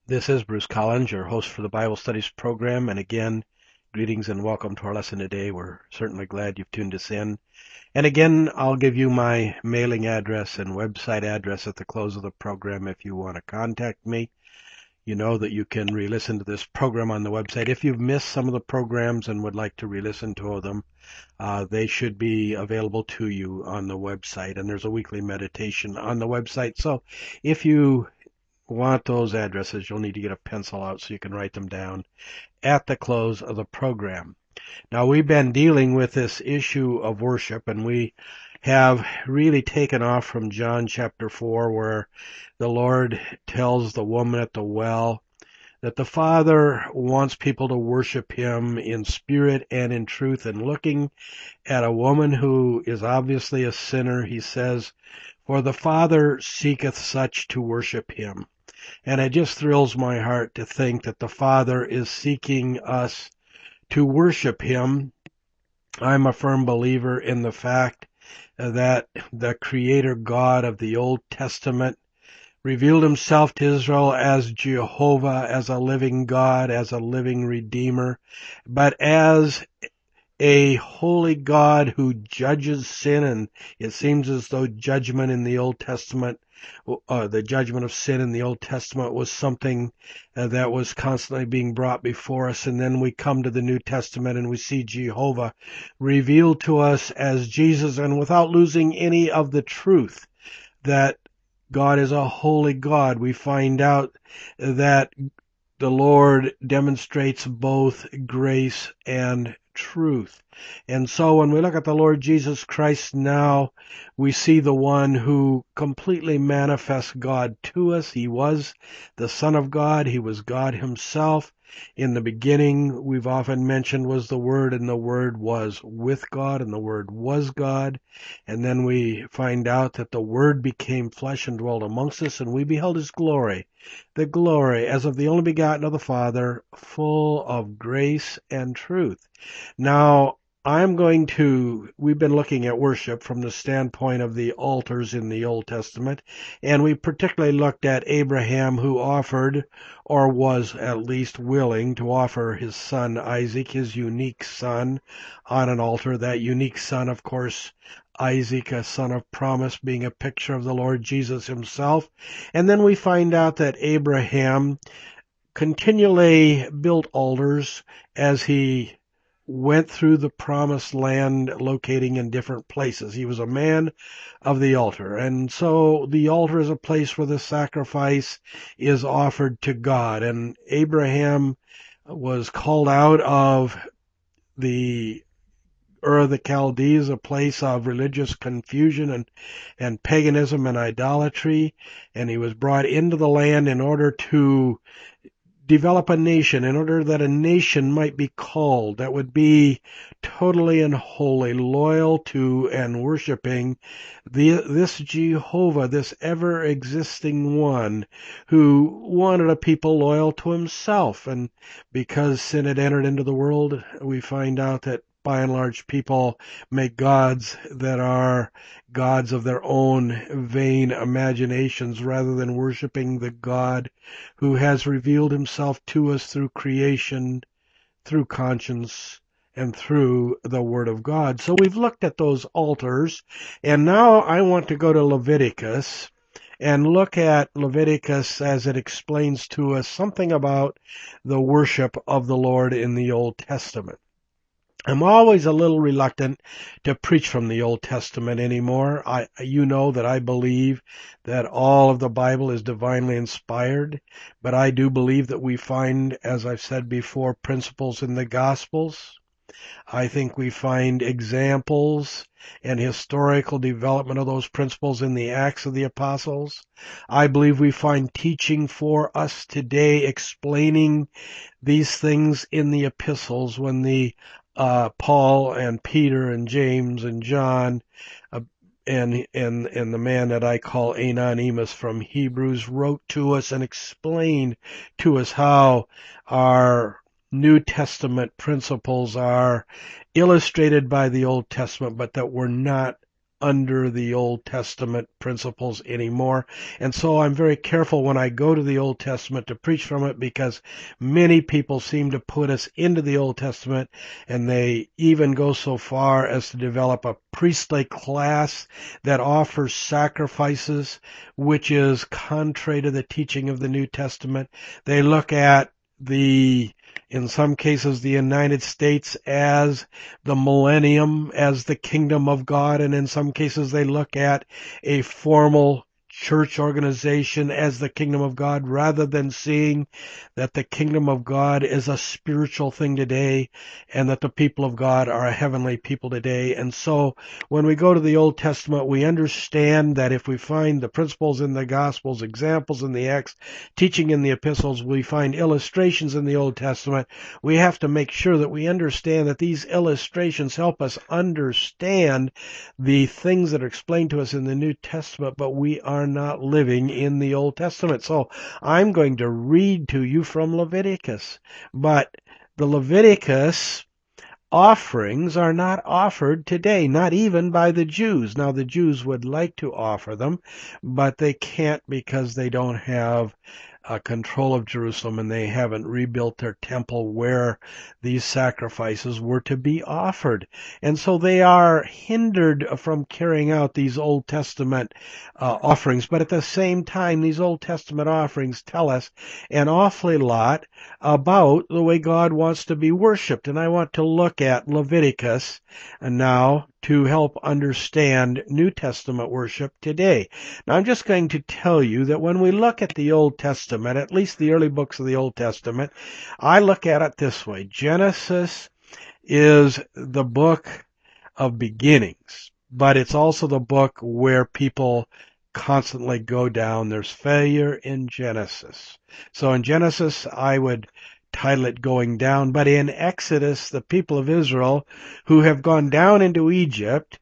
This is Bruce Collins, your host for the Bible Studies program. And again, greetings and welcome to our lesson today. We're certainly glad you've tuned us in. And again, I'll give you my mailing address and website address at the close of the program if you want to contact me. You know that you can re-listen to this program on the website. If you've missed some of the programs and would like to re-listen to them, they should be available to you on the website. And there's a weekly meditation on the website. So if you want those addresses, you'll need to get a pencil out so you can write them down at the close of the program. Now, we've been dealing with this issue of worship, and we have really taken off from John chapter 4, where the Lord tells the woman at the well that the Father wants people to worship Him in spirit and in truth. And looking at a woman who is obviously a sinner, He says, "For the Father seeketh such to worship Him." And it just thrills my heart to think that the Father is seeking us to worship Him. I'm a firm believer in the fact that the Creator God of the Old Testament revealed Himself to Israel as Jehovah, as a living God, as a living Redeemer, but as a holy God who judges sin, and it seems as though judgment in the Old Testament, the judgment of sin in the Old Testament was something that was constantly being brought before us. And then we come to the New Testament and we see Jehovah revealed to us as Jesus, and without losing any of the truth that God is a holy God, we find out that the Lord demonstrates both grace and truth. And so when we look at the Lord Jesus Christ now, we see the one who completely manifests God to us. He was the Son of God. He was God Himself. In the beginning, we've often mentioned, was the Word, and the Word was with God, and the Word was God. And then we find out that the Word became flesh and dwelt amongst us, and we beheld His glory, the glory as of the only begotten of the Father, full of grace and truth. Now, we've been looking at worship from the standpoint of the altars in the Old Testament, and we particularly looked at Abraham, who offered, or was at least willing to offer, his son Isaac, his unique son, on an altar. That unique son, of course, Isaac, a son of promise, being a picture of the Lord Jesus Himself. And then we find out that Abraham continually built altars as he went through the promised land, locating in different places. He was a man of the altar. And so the altar is a place where the sacrifice is offered to God. And Abraham was called out of the Ur of the Chaldees, a place of religious confusion and paganism and idolatry. And he was brought into the land in order to develop a nation, in order that a nation might be called that would be totally and wholly loyal to and worshiping this Jehovah, this ever-existing one who wanted a people loyal to Himself. And because sin had entered into the world, we find out that by and large people make gods that are gods of their own vain imaginations, rather than worshiping the God who has revealed Himself to us through creation, through conscience, and through the Word of God. So we've looked at those altars, and now I want to go to Leviticus and look at Leviticus as it explains to us something about the worship of the Lord in the Old Testament. I'm always a little reluctant to preach from the Old Testament anymore. You know that I believe that all of the Bible is divinely inspired, but I do believe that we find, as I've said before, principles in the Gospels. I think we find examples and historical development of those principles in the Acts of the Apostles. I believe we find teaching for us today explaining these things in the epistles, when the Paul and Peter and James and John uh, and the man that I call Anonymous from Hebrews wrote to us and explained to us how our New Testament principles are illustrated by the Old Testament, but that were not under the Old Testament principles anymore. And so I'm very careful when I go to the Old Testament to preach from it, because many people seem to put us into the Old Testament, and they even go so far as to develop a priestly class that offers sacrifices, which is contrary to the teaching of the New Testament. They look at in some cases, the United States as the millennium, as the kingdom of God, and in some cases they look at a formal church organization as the kingdom of God, rather than seeing that the kingdom of God is a spiritual thing today, and that the people of God are a heavenly people today. And so when we go to the Old Testament, we understand that if we find the principles in the Gospels, examples in the Acts, teaching in the epistles, we find illustrations in the Old Testament, we have to make sure that we understand that these illustrations help us understand the things that are explained to us in the New Testament, but we are not living in the Old Testament. So I'm going to read to you from Leviticus. But the Leviticus offerings are not offered today, not even by the Jews. Now, the Jews would like to offer them, but they can't because they don't have control of Jerusalem, and they haven't rebuilt their temple where these sacrifices were to be offered. And so they are hindered from carrying out these Old Testament offerings. But at the same time, these Old Testament offerings tell us an awfully lot about the way God wants to be worshiped. And I want to look at Leviticus now to help understand New Testament worship today. Now, I'm just going to tell you that when we look at the Old Testament, at least the early books of the Old Testament, I look at it this way. Genesis is the book of beginnings, but it's also the book where people constantly go down. There's failure in Genesis. So in Genesis, I would title it Going Down, but in Exodus, the people of Israel who have gone down into Egypt,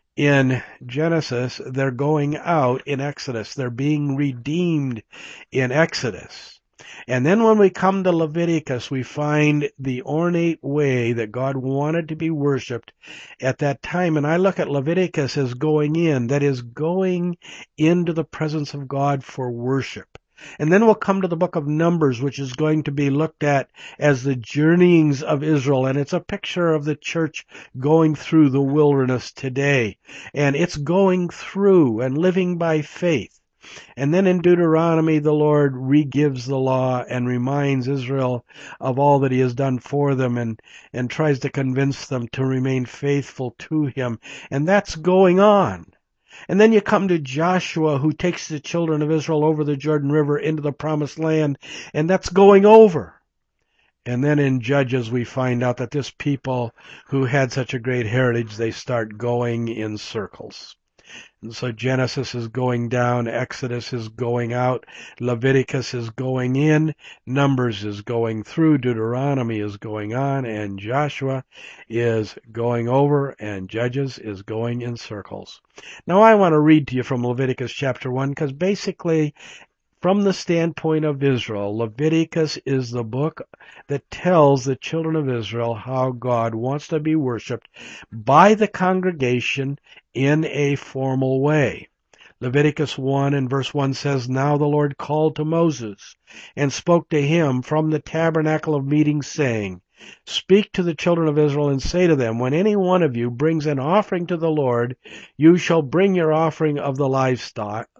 in Genesis, they're going out in Exodus. They're being redeemed in Exodus. And then when we come to Leviticus, we find the ornate way that God wanted to be worshiped at that time. And I look at Leviticus as going in, that is, going into the presence of God for worship. And then we'll come to the book of Numbers, which is going to be looked at as the journeyings of Israel. And it's a picture of the church going through the wilderness today. And it's going through and living by faith. And then in Deuteronomy, the Lord re-gives the law and reminds Israel of all that he has done for them, and tries to convince them to remain faithful to him. And that's going on. And then you come to Joshua, who takes the children of Israel over the Jordan River into the promised land, and that's going over. And then in Judges, we find out that this people who had such a great heritage, they start going in circles. And so Genesis is going down, Exodus is going out, Leviticus is going in, Numbers is going through, Deuteronomy is going on, and Joshua is going over, and Judges is going in circles. Now I want to read to you from Leviticus chapter 1, because basically, from the standpoint of Israel, Leviticus is the book that tells the children of Israel how God wants to be worshipped by the congregation in a formal way. Leviticus 1 and verse 1 says, "Now the Lord called to Moses and spoke to him from the tabernacle of meeting, saying, Speak to the children of Israel and say to them, when any one of you brings an offering to the Lord, you shall bring your offering of the livestock,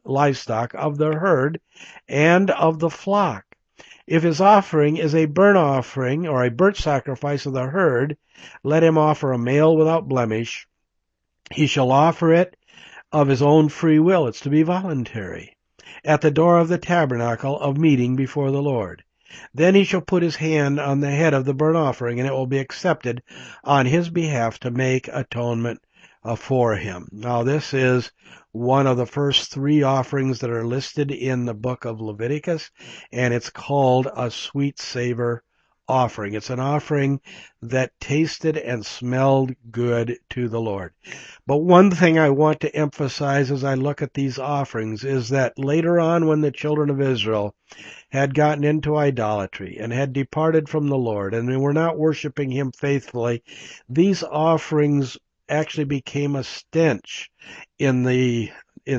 of the herd, and of the flock. If his offering is a burnt offering or a burnt sacrifice of the herd, let him offer a male without blemish. He shall offer it of his own free will." It's to be voluntary. "At the door of the tabernacle of meeting before the Lord. Then he shall put his hand on the head of the burnt offering, and it will be accepted on his behalf to make atonement for him." Now this is one of the first three offerings that are listed in the book of Leviticus, and it's called a sweet savor offering. It's an offering that tasted and smelled good to the Lord. But one thing I want to emphasize as I look at these offerings is that later on, when the children of Israel had gotten into idolatry and had departed from the Lord and they were not worshiping him faithfully, these offerings actually became a stench in the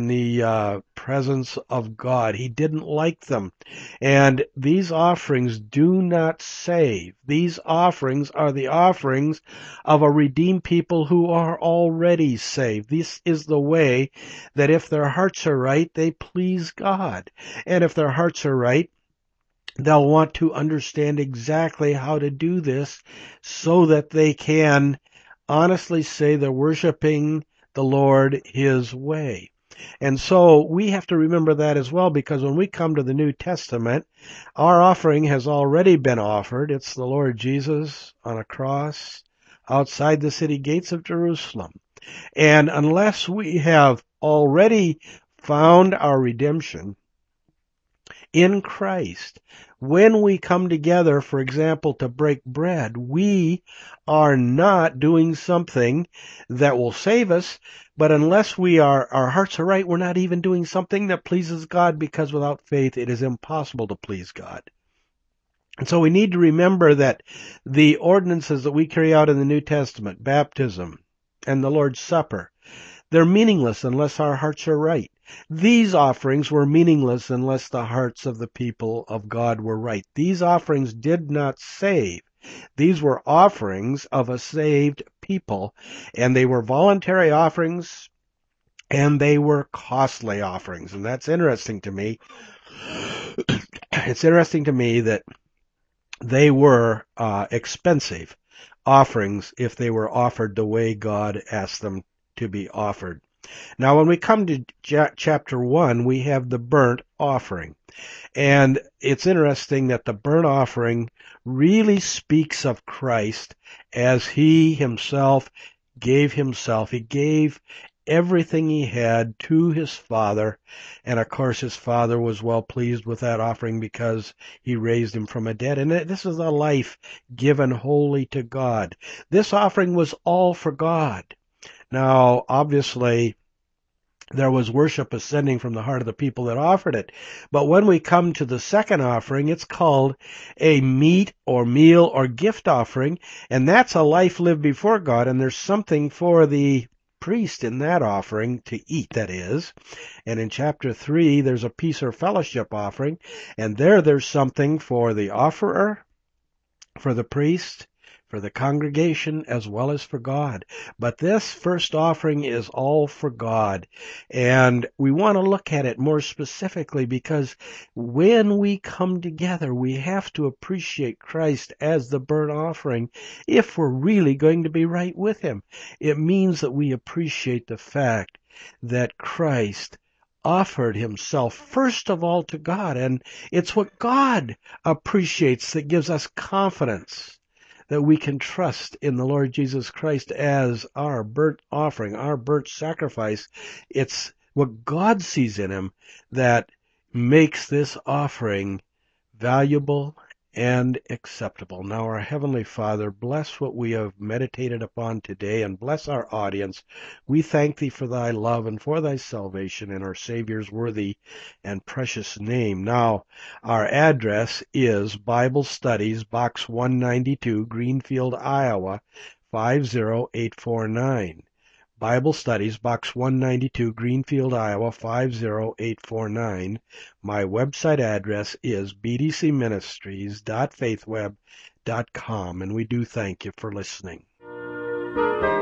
presence of God. He didn't like them. And these offerings do not save. These offerings are the offerings of a redeemed people who are already saved. This is the way that if their hearts are right, they please God. And if their hearts are right, they'll want to understand exactly how to do this so that they can honestly say they're worshiping the Lord His way. And so we have to remember that as well, because when we come to the New Testament, our offering has already been offered. It's the Lord Jesus on a cross outside the city gates of Jerusalem. And unless we have already found our redemption in Christ, when we come together, for example, to break bread, we are not doing something that will save us, but unless our hearts are right, we're not even doing something that pleases God, because without faith it is impossible to please God. And so we need to remember that the ordinances that we carry out in the New Testament, baptism and the Lord's Supper, they're meaningless unless our hearts are right. These offerings were meaningless unless the hearts of the people of God were right. These offerings did not save. These were offerings of a saved people, and they were voluntary offerings, and they were costly offerings. And that's interesting to me. It's interesting to me that they were expensive offerings if they were offered the way God asked them to be offered. Now, when we come to chapter 1, we have the burnt offering. And it's interesting that the burnt offering really speaks of Christ as He Himself gave Himself. He gave everything He had to His Father. And of course, His Father was well pleased with that offering because He raised Him from the dead. And this is a life given wholly to God. This offering was all for God. Now, obviously, there was worship ascending from the heart of the people that offered it. But when we come to the second offering, it's called a meat or meal or gift offering, and that's a life lived before God, and there's something for the priest in that offering to eat, that is. And in chapter 3, there's a peace or fellowship offering, and there's something for the offerer, for the priest, for the congregation, as well as for God. But this first offering is all for God. And we want to look at it more specifically because when we come together, we have to appreciate Christ as the burnt offering if we're really going to be right with Him. It means that we appreciate the fact that Christ offered Himself first of all to God. And it's what God appreciates that gives us confidence that we can trust in the Lord Jesus Christ as our burnt offering, our burnt sacrifice. It's what God sees in Him that makes this offering valuable and acceptable. Now, our Heavenly Father, bless what we have meditated upon today and bless our audience. We thank Thee for Thy love and for Thy salvation in our Savior's worthy and precious name. Now, our address is Bible Studies, Box 192, Greenfield, Iowa, 50849. Bible Studies, Box 192, Greenfield, Iowa, 50849. My website address is bdcministries.faithweb.com, and we do thank you for listening.